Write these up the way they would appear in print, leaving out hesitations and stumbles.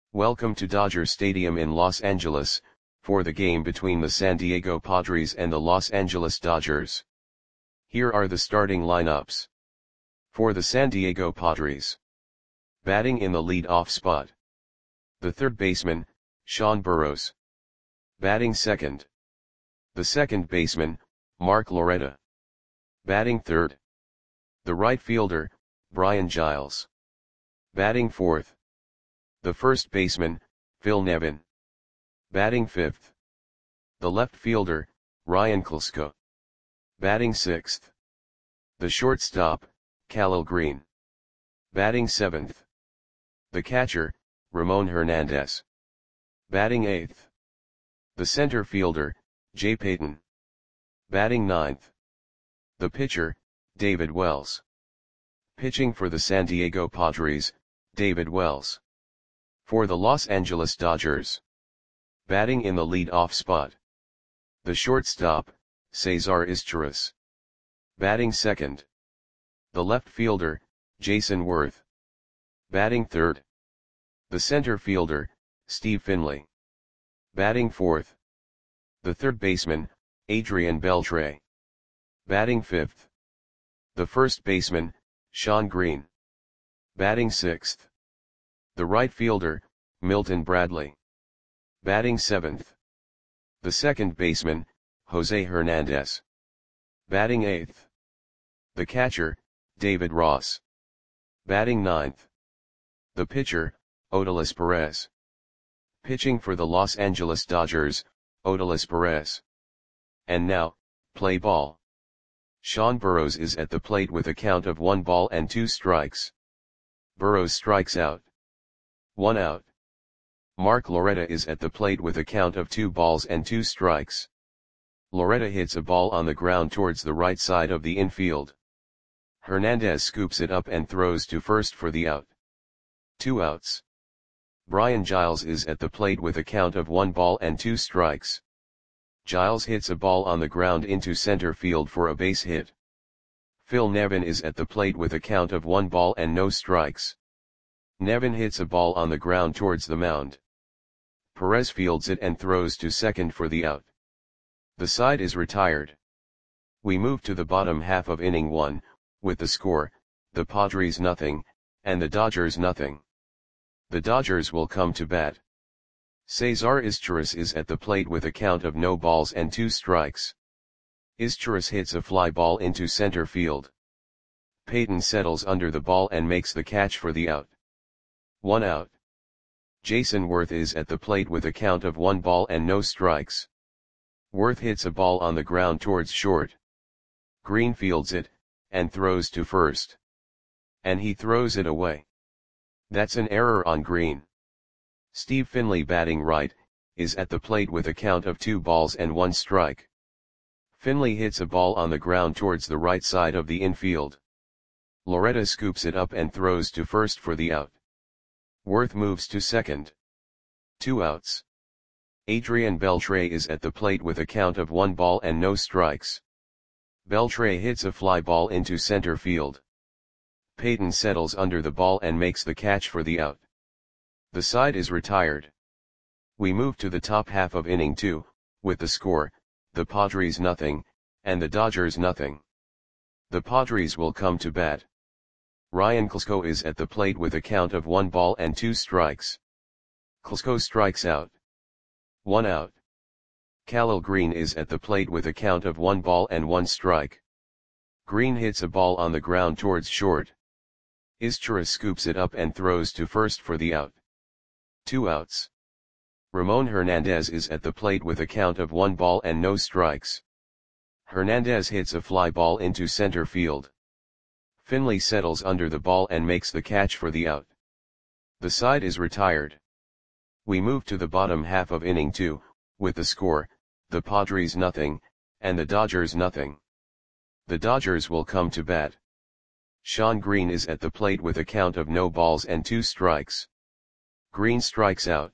Welcome to Dodger Stadium in Los Angeles, for the game between the San Diego Padres and the Los Angeles Dodgers. Here are the starting lineups. For the San Diego Padres. Batting in the lead-off spot. The third baseman, Sean Burroughs. Batting second. The second baseman, Mark Loretta. Batting third. The right fielder, Brian Giles. Batting fourth. The first baseman, Phil Nevin. Batting fifth. The left fielder, Ryan Klesko. Batting sixth. The shortstop, Khalil Greene. Batting seventh. The catcher, Ramon Hernandez. Batting eighth. The center fielder, Jay Payton. Batting ninth. The pitcher, David Wells. Pitching for the San Diego Padres, David Wells. For the Los Angeles Dodgers. Batting in the lead-off spot. The shortstop, Cesar Izturis. Batting second. The left fielder, Jason Worth. Batting third. The center fielder, Steve Finley. Batting fourth. The third baseman, Adrian Beltre. Batting fifth. The first baseman, Shawn Green. Batting sixth. The right fielder, Milton Bradley. Batting seventh. The second baseman, Jose Hernandez. Batting eighth. The catcher, David Ross. Batting ninth. The pitcher, Odalis Perez. Pitching for the Los Angeles Dodgers, Odalis Perez. And now, play ball. Sean Burroughs is at the plate with a count of 1 ball and 2 strikes. Burroughs strikes out. 1 out. Mark Loretta is at the plate with a count of 2 balls and 2 strikes. Loretta hits a ball on the ground towards the right side of the infield. Hernandez scoops it up and throws to first for the out. 2 outs. Brian Giles is at the plate with a count of 1 ball and 2 strikes. Giles hits a ball on the ground into center field for a base hit. Phil Nevin is at the plate with a count of 1 ball and no strikes. Nevin hits a ball on the ground towards the mound. Perez fields it and throws to second for the out. The side is retired. We move to the bottom half of inning 1, with the score, the Padres nothing, and the Dodgers nothing. The Dodgers will come to bat. Cesar Izturis is at the plate with a count of no balls and 2 strikes. Izturis hits a fly ball into center field. Payton settles under the ball and makes the catch for the out. 1 out. Jason Worth is at the plate with a count of 1 ball and no strikes. Worth hits a ball on the ground towards short. Green fields it, and throws to first. And he throws it away. That's an error on Green. Steve Finley, batting right, is at the plate with a count of 2 balls and 1 strike. Finley hits a ball on the ground towards the right side of the infield. Loretta scoops it up and throws to first for the out. Worth moves to second. 2 outs. Adrian Beltre is at the plate with a count of 1 ball and no strikes. Beltre hits a fly ball into center field. Payton settles under the ball and makes the catch for the out. The side is retired. We move to the top half of inning 2, with the score, the Padres nothing, and the Dodgers nothing. The Padres will come to bat. Ryan Klesko is at the plate with a count of 1 ball and 2 strikes. Klesko strikes out. 1 out. Khalil Greene is at the plate with a count of 1 ball and 1 strike. Greene hits a ball on the ground towards short. Izturis scoops it up and throws to first for the out. 2 outs. Ramon Hernandez is at the plate with a count of 1 ball and no strikes. Hernandez hits a fly ball into center field. Finley settles under the ball and makes the catch for the out. The side is retired. We move to the bottom half of inning 2, with the score, the Padres nothing, and the Dodgers nothing. The Dodgers will come to bat. Shawn Green is at the plate with a count of no balls and 2 strikes. Green strikes out.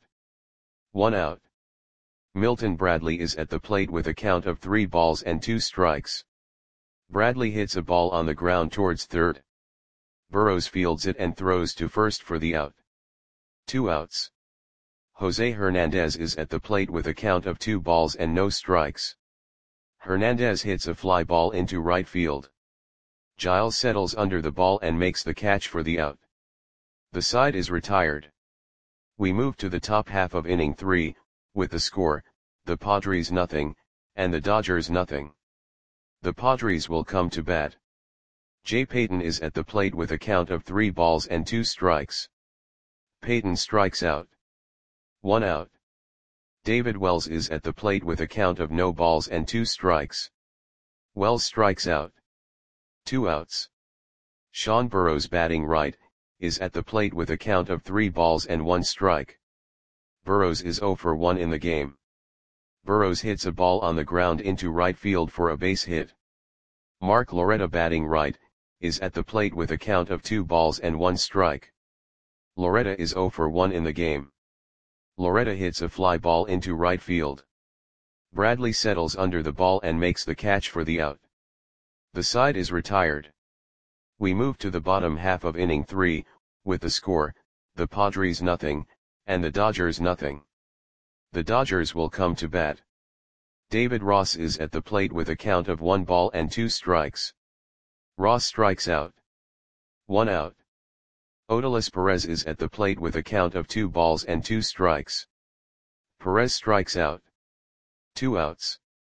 1 out. Milton Bradley is at the plate with a count of 3 balls and 2 strikes. Bradley hits a ball on the ground towards third. Burroughs fields it and throws to first for the out. 2 outs. Jose Hernandez is at the plate with a count of 2 balls and no strikes. Hernandez hits a fly ball into right field. Giles settles under the ball and makes the catch for the out. The side is retired. We move to the top half of inning 3, with the score, the Padres nothing, and the Dodgers nothing. The Padres will come to bat. Jay Payton is at the plate with a count of 3 balls and 2 strikes. Payton strikes out. 1 out. David Wells is at the plate with a count of no balls and 2 strikes. Wells strikes out. 2 outs. Sean Burroughs, batting right, is at the plate with a count of 3 balls and 1 strike. Burroughs is 0 for 1 in the game. Burroughs hits a ball on the ground into right field for a base hit. Mark Loretta, batting right, is at the plate with a count of 2 balls and 1 strike. Loretta is 0 for 1 in the game. Loretta hits a fly ball into right field. Bradley settles under the ball and makes the catch for the out. The side is retired. We move to the bottom half of inning 3, with the score, the Padres nothing, and the Dodgers nothing. The Dodgers will come to bat. David Ross is at the plate with a count of 1 ball and 2 strikes. Ross strikes out. 1 out. Odalis Perez is at the plate with a count of 2 balls and 2 strikes. Perez strikes out. 2 outs.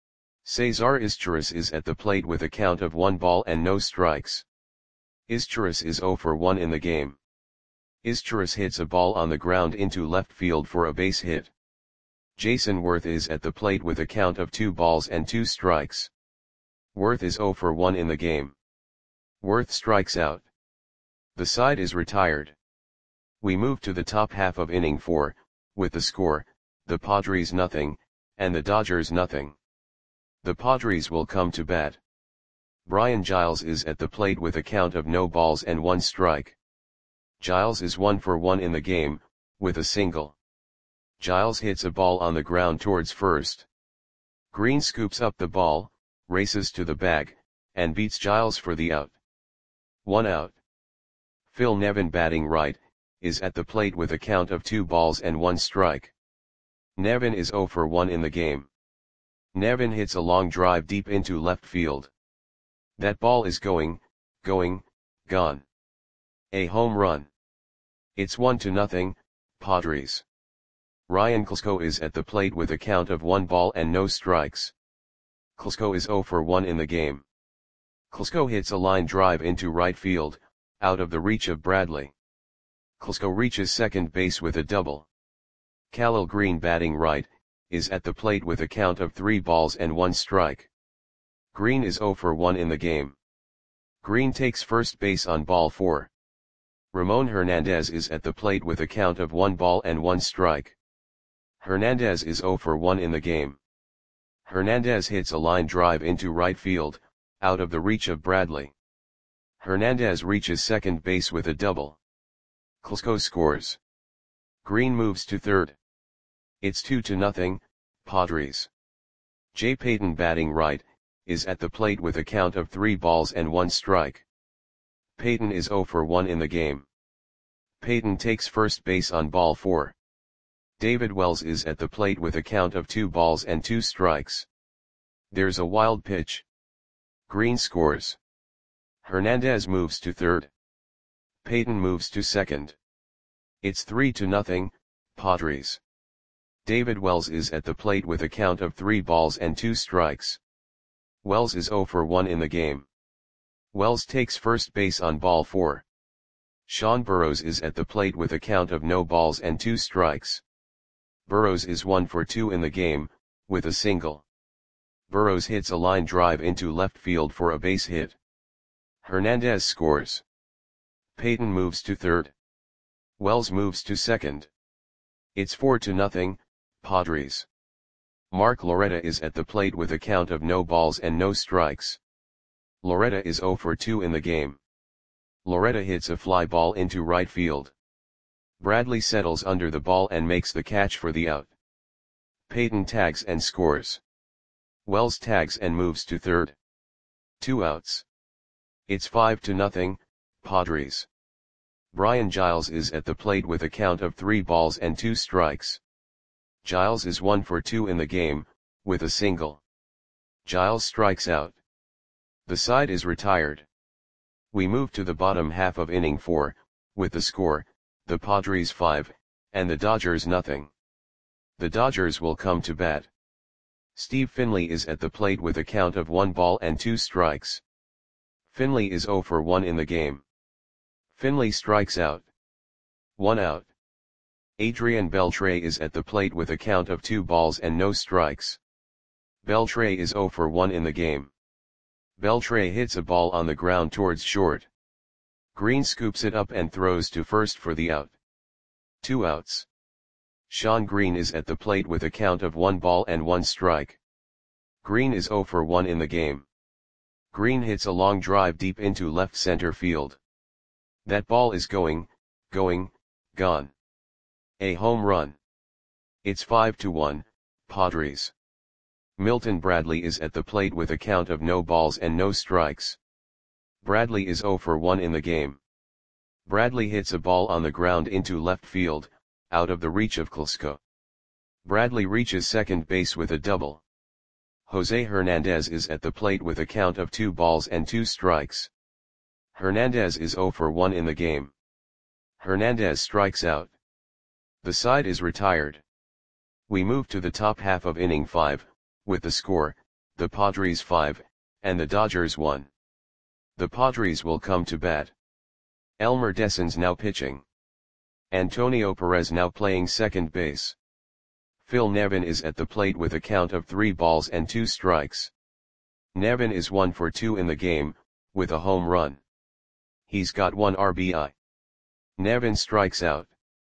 Cesar Izturis is at the plate with a count of 1 ball and no strikes. Izturis is 0 for 1 in the game. Izturis hits a ball on the ground into left field for a base hit. Jason Worth is at the plate with a count of 2 balls and 2 strikes. Worth is 0 for 1 in the game. Worth strikes out. The side is retired. We move to the top half of inning 4, with the score, the Padres nothing, and the Dodgers nothing. The Padres will come to bat. Brian Giles is at the plate with a count of no balls and 1 strike. Giles is 1 for 1 in the game, with a single. Giles hits a ball on the ground towards first. Green scoops up the ball, races to the bag, and beats Giles for the out. 1 out. Phil Nevin, batting right, is at the plate with a count of 2 balls and 1 strike. Nevin is 0 for 1 in the game. Nevin hits a long drive deep into left field. That ball is gone. A home run. It's 1-0, Padres. Ryan Klesko is at the plate with a count of 1 ball and no strikes. Klesko is 0 for 1 in the game. Klesko hits a line drive into right field, out of the reach of Bradley. Klesko reaches second base with a double. Khalil Green, batting right, is at the plate with a count of 3 balls and 1 strike. Green is 0 for 1 in the game. Green takes first base on ball 4. Ramon Hernandez is at the plate with a count of 1 ball and 1 strike. Hernandez is 0 for 1 in the game. Hernandez hits a line drive into right field, out of the reach of Bradley. Hernandez reaches second base with a double. Klesko scores. Green moves to third. It's 2-0, Padres. Jay Payton, batting right, is at the plate with a count of 3 balls and 1 strike. Payton is 0 for 1 in the game. Payton takes first base on ball 4. David Wells is at the plate with a count of 2 balls and 2 strikes. There's a wild pitch. Green scores. Hernandez moves to third. Payton moves to second. It's 3-0, Padres. David Wells is at the plate with a count of 3 balls and 2 strikes. Wells is 0 for 1 in the game. Wells takes first base on ball 4. Sean Burroughs is at the plate with a count of no balls and 2 strikes. Burroughs is 1 for 2 in the game, with a single. Burroughs hits a line drive into left field for a base hit. Hernandez scores. Payton moves to third. Wells moves to second. It's 4-0, Padres. Mark Loretta is at the plate with a count of no balls and no strikes. Loretta is 0 for 2 in the game. Loretta hits a fly ball into right field. Bradley settles under the ball and makes the catch for the out. Payton tags and scores. Wells tags and moves to third. 2 outs. It's 5-0, Padres. Brian Giles is at the plate with a count of 3 balls and 2 strikes. Giles is 1 for 2 in the game, with a single. Giles strikes out. The side is retired. We move to the bottom half of inning 4, with the score, the Padres 5, and the Dodgers nothing. The Dodgers will come to bat. Steve Finley is at the plate with a count of 1 ball and 2 strikes. Finley is 0 for 1 in the game. Finley strikes out. 1 out. Adrian Beltre is at the plate with a count of 2 balls and no strikes. Beltre is 0 for 1 in the game. Beltre hits a ball on the ground towards short. Green scoops it up and throws to first for the out. 2 outs. Sean Green is at the plate with a count of 1 ball and 1 strike. Green is 0 for 1 in the game. Green hits a long drive deep into left center field. That ball is going, gone. A home run. It's 5-1, Padres. Milton Bradley is at the plate with a count of no balls and no strikes. Bradley is 0 for 1 in the game. Bradley hits a ball on the ground into left field, out of the reach of Klesko. Bradley reaches second base with a double. Jose Hernandez is at the plate with a count of 2 balls and 2 strikes. Hernandez is 0 for 1 in the game. Hernandez strikes out. The side is retired. We move to the top half of inning 5, with the score, the Padres 5, and the Dodgers 1. The Padres will come to bat. Elmer Dessens now pitching. Antonio Perez now playing second base. Phil Nevin is at the plate with a count of 3 balls and 2 strikes. Nevin is 1 for 2 in the game, with a home run. He's got 1 RBI. Nevin strikes out.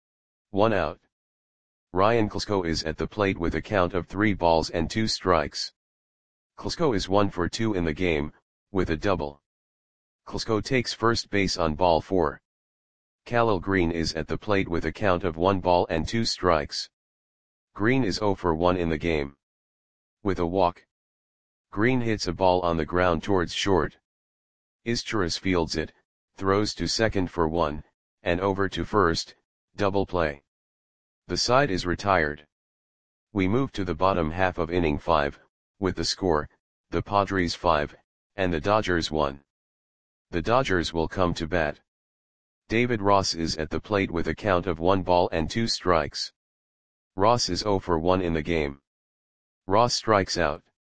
1 out. Ryan Klesko is at the plate with a count of 3 balls and 2 strikes. Klesko is 1 for 2 in the game, with a double. Klesko takes first base on ball 4. Khalil Green is at the plate with a count of 1 ball and 2 strikes. Green is 0 for 1 in the game. With a walk. Green hits a ball on the ground towards short. Izturis fields it, throws to second for 1, and over to first, double play. The side is retired. We move to the bottom half of inning 5, with the score, the Padres 5, and the Dodgers 1. The Dodgers will come to bat. David Ross is at the plate with a count of 1 ball and 2 strikes. Ross is 0 for 1 in the game. Ross strikes out.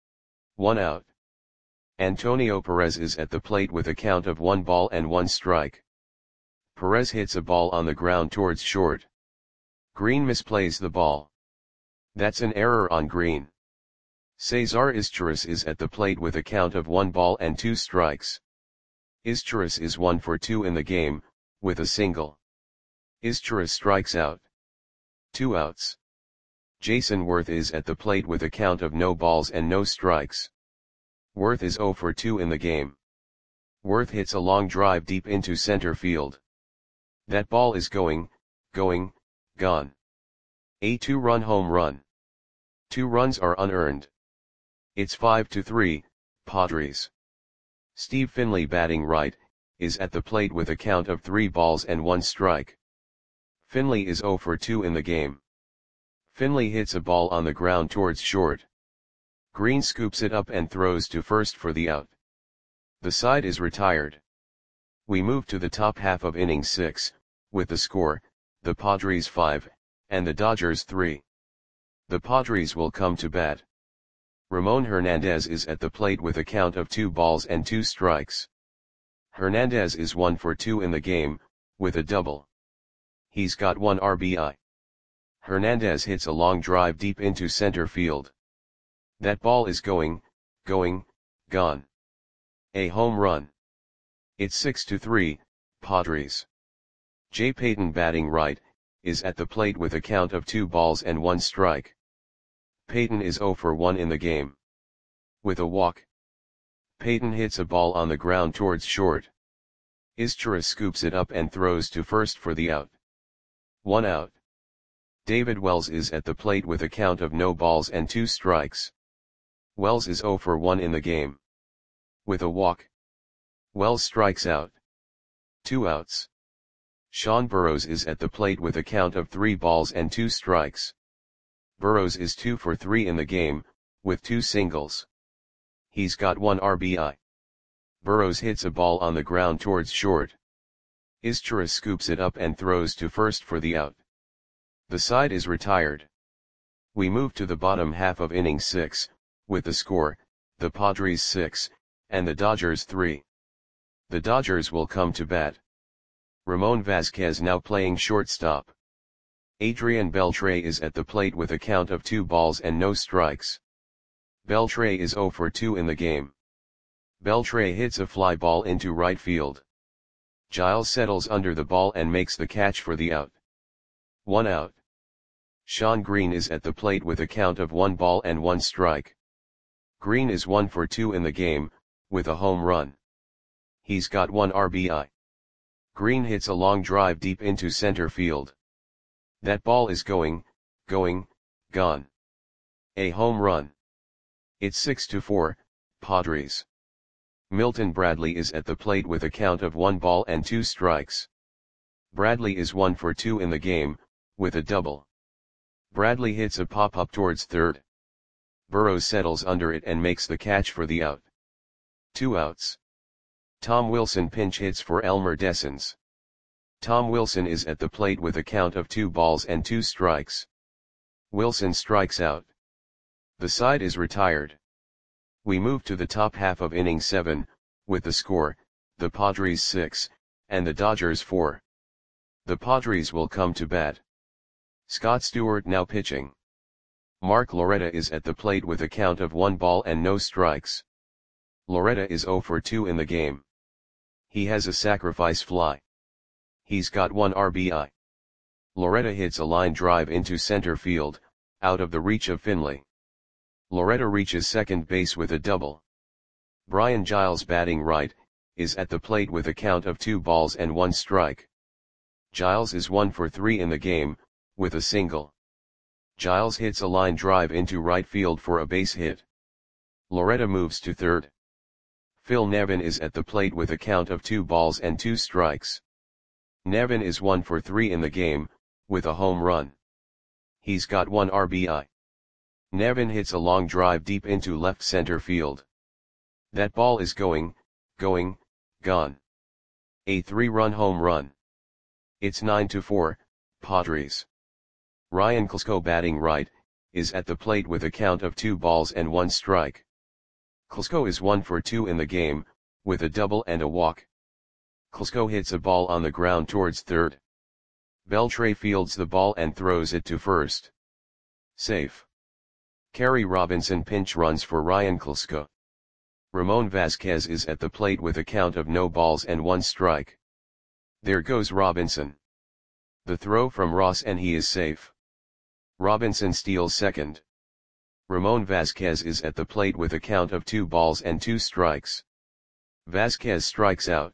1 out. Antonio Perez is at the plate with a count of 1 ball and 1 strike. Perez hits a ball on the ground towards short. Green misplays the ball. That's an error on Green. Cesar Izturis is at the plate with a count of 1 ball and 2 strikes. Izturis is 1 for 2 in the game, with a single. Izturis strikes out. 2 outs. Jason Worth is at the plate with a count of no balls and no strikes. Worth is 0 for 2 in the game. Worth hits a long drive deep into center field. That ball is going, gone. A 2-run home run. 2 runs are unearned. It's 5-3, Padres. Steve Finley batting right, is at the plate with a count of 3 balls and 1 strike. Finley is 0 for 2 in the game. Finley hits a ball on the ground towards short. Green scoops it up and throws to first for the out. The side is retired. We move to the top half of inning 6, with the score, the Padres 5, and the Dodgers 3. The Padres will come to bat. Ramon Hernandez is at the plate with a count of 2 balls and 2 strikes. Hernandez is 1 for 2 in the game, with a double. He's got 1 RBI. Hernandez hits a long drive deep into center field. That ball is going, gone. A home run. It's 6-3, Padres. Jay Payton batting right, is at the plate with a count of 2 balls and 1 strike. Payton is 0 for 1 in the game. With a walk. Payton hits a ball on the ground towards short. Izturis scoops it up and throws to first for the out. 1 out. David Wells is at the plate with a count of no balls and 2 strikes. Wells is 0 for 1 in the game. With a walk. Wells strikes out. 2 outs. Sean Burrows is at the plate with a count of 3 balls and 2 strikes. Burrows is 2 for 3 in the game, with 2 singles. He's got 1 RBI. Burrows hits a ball on the ground towards short. Izturis scoops it up and throws to first for the out. The side is retired. We move to the bottom half of inning 6, with the score, the Padres 6, and the Dodgers 3. The Dodgers will come to bat. Ramon Vazquez now playing shortstop. Adrian Beltre is at the plate with a count of 2 balls and no strikes. Beltre is 0 for 2 in the game. Beltre hits a fly ball into right field. Giles settles under the ball and makes the catch for the out. 1 out. Sean Green is at the plate with a count of 1 ball and 1 strike. Green is 1 for 2 in the game, with a home run. He's got 1 RBI. Green hits a long drive deep into center field. That ball is going, gone. A home run. It's 6-4, Padres. Milton Bradley is at the plate with a count of 1 ball and 2 strikes. Bradley is 1 for 2 in the game, with a double. Bradley hits a pop-up towards third. Burrows settles under it and makes the catch for the out. 2 outs. Tom Wilson pinch hits for Elmer Dessens. Tom Wilson is at the plate with a count of 2 balls and 2 strikes. Wilson strikes out. The side is retired. We move to the top half of inning 7, with the score, the Padres 6, and the Dodgers 4. The Padres will come to bat. Scott Stewart now pitching. Mark Loretta is at the plate with a count of 1 ball and no strikes. Loretta is 0 for 2 in the game. He has a sacrifice fly. He's got 1 RBI. Loretta hits a line drive into center field, out of the reach of Finley. Loretta reaches second base with a double. Brian Giles batting right, is at the plate with a count of 2 balls and 1 strike. Giles is 1 for 3 in the game, with a single. Giles hits a line drive into right field for a base hit. Loretta moves to third. Phil Nevin is at the plate with a count of 2 balls and 2 strikes. Nevin is 1 for 3 in the game, with a home run. He's got 1 RBI. Nevin hits a long drive deep into left center field. That ball is going, gone. A 3-run home run. It's 9-4, Padres. Ryan Klesko batting right, is at the plate with a count of 2 balls and 1 strike. Klesko is 1 for 2 in the game, with a double and a walk. Klesko hits a ball on the ground towards third. Beltre fields the ball and throws it to first. Safe. Kerry Robinson pinch runs for Ryan Klesko. Ramon Vazquez is at the plate with a count of no balls and 1 strike. There goes Robinson. The throw from Ross and he is safe. Robinson steals second. Ramon Vazquez is at the plate with a count of 2 balls and 2 strikes. Vazquez strikes out.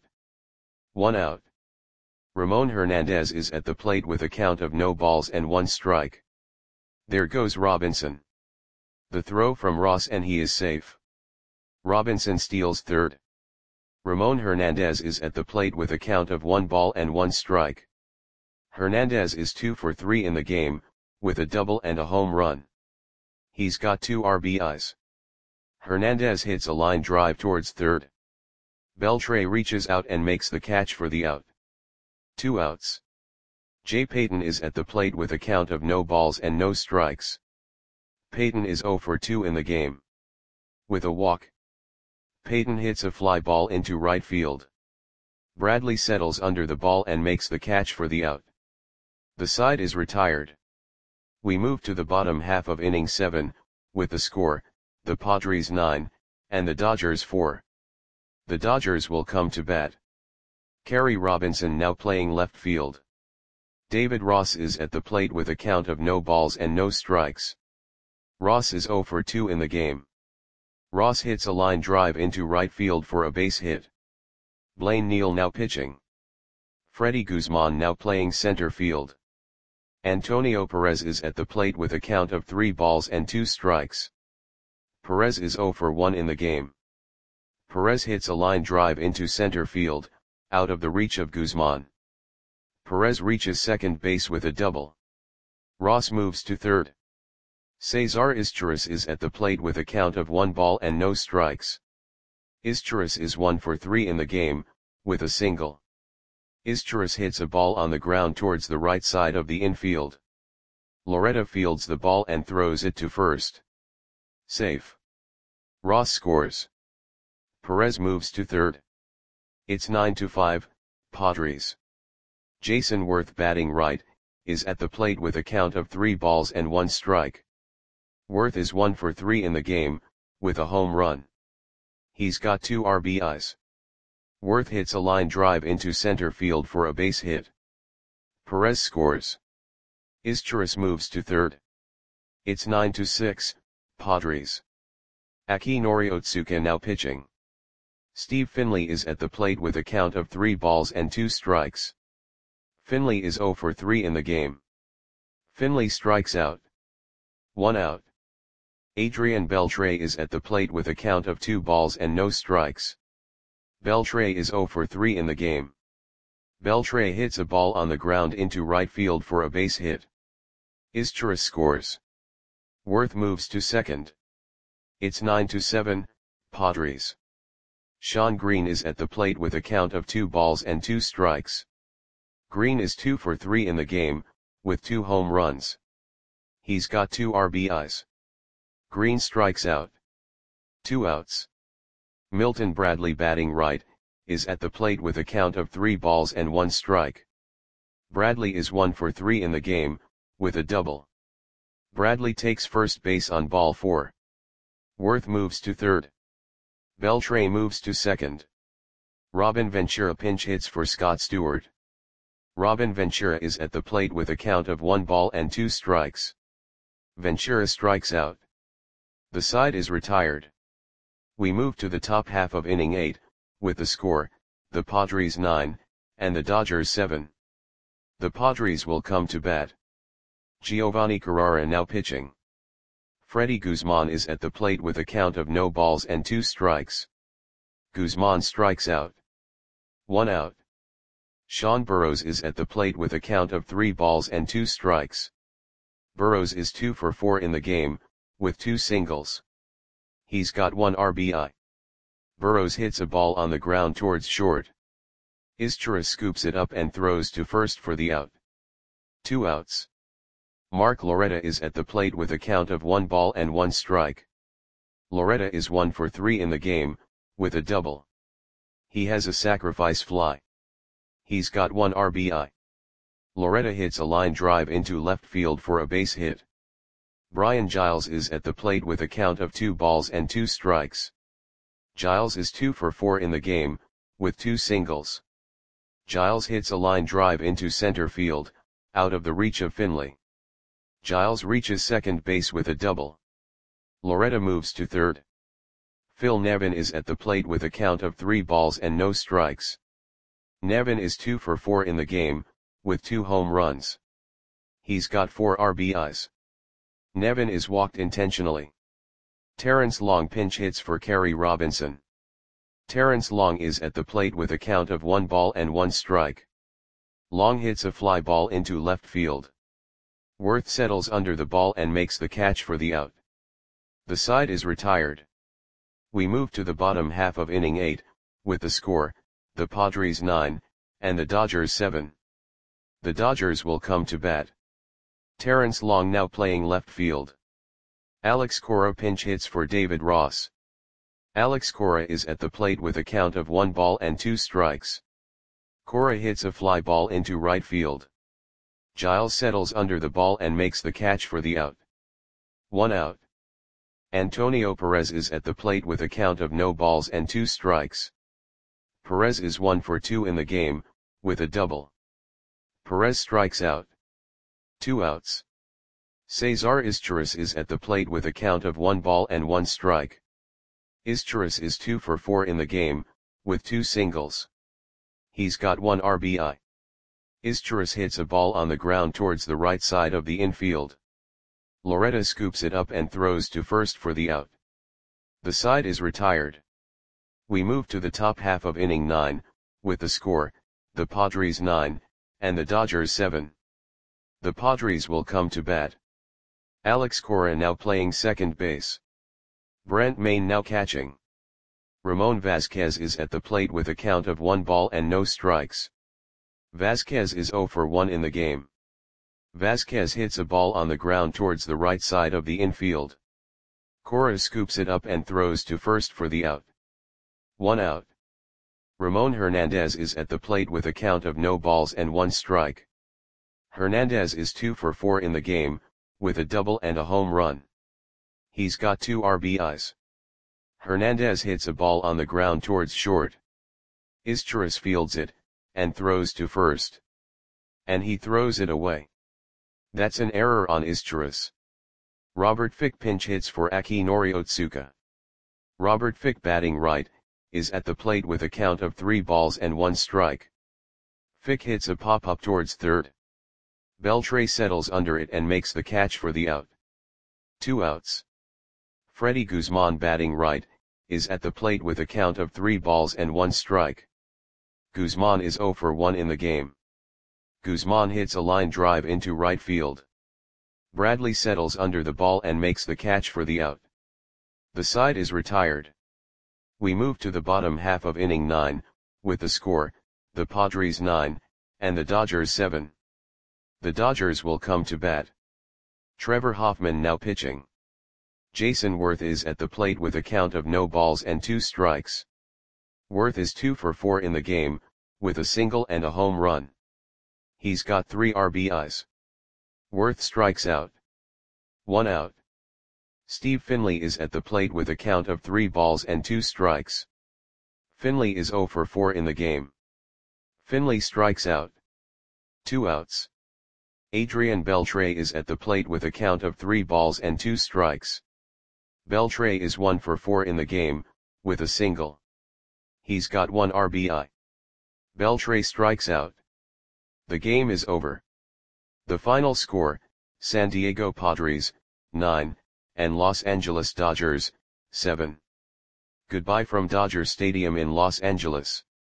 1 out. Ramon Hernandez is at the plate with a count of no balls and 1 strike. There goes Robinson. The throw from Ross and he is safe. Robinson steals third. Ramon Hernandez is at the plate with a count of 1 ball and 1 strike. Hernandez is 2 for 3 in the game, with a double and a home run. He's got 2 RBIs. Hernandez hits a line drive towards third. Beltre reaches out and makes the catch for the out. 2 outs. Jay Payton is at the plate with a count of no balls and no strikes. Payton is 0 for 2 in the game. With a walk. Payton hits a fly ball into right field. Bradley settles under the ball and makes the catch for the out. The side is retired. We move to the bottom half of inning 7, with the score, the Padres 9, and the Dodgers 4. The Dodgers will come to bat. Kerry Robinson now playing left field. David Ross is at the plate with a count of no balls and no strikes. Ross is 0 for 2 in the game. Ross hits a line drive into right field for a base hit. Blaine Neal now pitching. Freddie Guzman now playing center field. Antonio Perez is at the plate with a count of 3 balls and 2 strikes. Perez is 0 for 1 in the game. Perez hits a line drive into center field, out of the reach of Guzman. Perez reaches second base with a double. Ross moves to third. Cesar Izturis is at the plate with a count of 1 ball and no strikes. Izturis is 1 for 3 in the game, with a single. Izturis hits a ball on the ground towards the right side of the infield. Loretta fields the ball and throws it to first. Safe. Ross scores. Perez moves to third. It's 9-5, Padres. Jason Worth, batting right, is at the plate with a count of 3 balls and 1 strike. Worth is 1 for 3 in the game, with a home run. He's got 2 RBIs. Worth hits a line drive into center field for a base hit. Perez scores. Izturis moves to third. It's 9-6, Padres. Akinori Otsuka now pitching. Steve Finley is at the plate with a count of 3 balls and 2 strikes. Finley is 0 for 3 in the game. Finley strikes out. 1 out. Adrian Beltre is at the plate with a count of 2 balls and no strikes. Beltre is 0 for 3 in the game. Beltre hits a ball on the ground into right field for a base hit. Izturis scores. Worth moves to second. It's 9-7, Padres. Sean Green is at the plate with a count of 2 balls and 2 strikes. Green is 2 for 3 in the game, with 2 home runs. He's got 2 RBIs. Green strikes out. 2 outs. Milton Bradley, batting right, is at the plate with a count of 3 balls and 1 strike. Bradley is 1 for 3 in the game, with a double. Bradley takes first base on ball 4. Worth moves to third. Beltre moves to second. Robin Ventura pinch hits for Scott Stewart. Robin Ventura is at the plate with a count of 1 ball and 2 strikes. Ventura strikes out. The side is retired. We move to the top half of inning 8, with the score, the Padres 9, and the Dodgers 7. The Padres will come to bat. Giovanni Carrara now pitching. Freddie Guzman is at the plate with a count of no balls and 2 strikes. Guzman strikes out. 1 out. Sean Burrows is at the plate with a count of 3 balls and 2 strikes. Burrows is 2 for 4 in the game, with 2 singles. He's got 1 RBI. Burrows hits a ball on the ground towards short. Izturis scoops it up and throws to first for the out. 2 outs. Mark Loretta is at the plate with a count of 1 ball and 1 strike. Loretta is 1 for 3 in the game, with a double. He has a sacrifice fly. He's got 1 RBI. Loretta hits a line drive into left field for a base hit. Brian Giles is at the plate with a count of 2 balls and 2 strikes. Giles is 2 for 4 in the game, with 2 singles. Giles hits a line drive into center field, out of the reach of Finley. Giles reaches second base with a double. Loretta moves to third. Phil Nevin is at the plate with a count of 3 balls and no strikes. Nevin is 2 for 4 in the game, with 2 home runs. He's got 4 RBIs. Nevin is walked intentionally. Terrence Long pinch hits for Kerry Robinson. Terrence Long is at the plate with a count of 1 ball and 1 strike. Long hits a fly ball into left field. Worth settles under the ball and makes the catch for the out. The side is retired. We move to the bottom half of inning 8, with the score, the Padres 9, and the Dodgers 7. The Dodgers will come to bat. Terrence Long now playing left field. Alex Cora pinch hits for David Ross. Alex Cora is at the plate with a count of 1 ball and 2 strikes. Cora hits a fly ball into right field. Giles settles under the ball and makes the catch for the out. 1 out. Antonio Perez is at the plate with a count of no balls and 2 strikes. Perez is 1 for 2 in the game, with a double. Perez strikes out. 2 outs. Cesar Izturis is at the plate with a count of 1 ball and 1 strike. Izturis is 2 for 4 in the game, with 2 singles. He's got 1 RBI. Izturis hits a ball on the ground towards the right side of the infield. Loretta scoops it up and throws to first for the out. The side is retired. We move to the top half of inning 9, with the score, the Padres 9, and the Dodgers 7. The Padres will come to bat. Alex Cora now playing second base. Brent Mayne now catching. Ramon Vasquez is at the plate with a count of 1 ball and no strikes. Vasquez is 0 for 1 in the game. Vasquez hits a ball on the ground towards the right side of the infield. Cora scoops it up and throws to first for the out. 1 out. Ramon Hernandez is at the plate with a count of no balls and 1 strike. Hernandez is 2 for 4 in the game, with a double and a home run. He's got 2 RBIs. Hernandez hits a ball on the ground towards short. Izturis fields it, and throws to first. And he throws it away. That's an error on Izturis. Robert Fick pinch hits for Akinori Otsuka. Robert Fick batting right, is at the plate with a count of 3 balls and 1 strike. Fick hits a pop-up towards third. Beltre settles under it and makes the catch for the out. 2 outs. Freddie Guzman batting right, is at the plate with a count of 3 balls and 1 strike. Guzman is 0 for 1 in the game. Guzman hits a line drive into right field. Bradley settles under the ball and makes the catch for the out. The side is retired. We move to the bottom half of inning 9, with the score, the Padres 9, and the Dodgers 7. The Dodgers will come to bat. Trevor Hoffman now pitching. Jason Worth is at the plate with a count of no balls and 2 strikes. Worth is 2 for 4 in the game, with a single and a home run. He's got 3 RBIs. Worth strikes out. 1 out. Steve Finley is at the plate with a count of 3 balls and 2 strikes. Finley is 0 for 4 in the game. Finley strikes out. 2 outs. Adrian Beltre is at the plate with a count of 3 balls and 2 strikes. Beltre is 1 for 4 in the game, with a single. He's got 1 RBI. Beltre strikes out. The game is over. The final score, San Diego Padres, 9, and Los Angeles Dodgers, 7. Goodbye from Dodger Stadium in Los Angeles.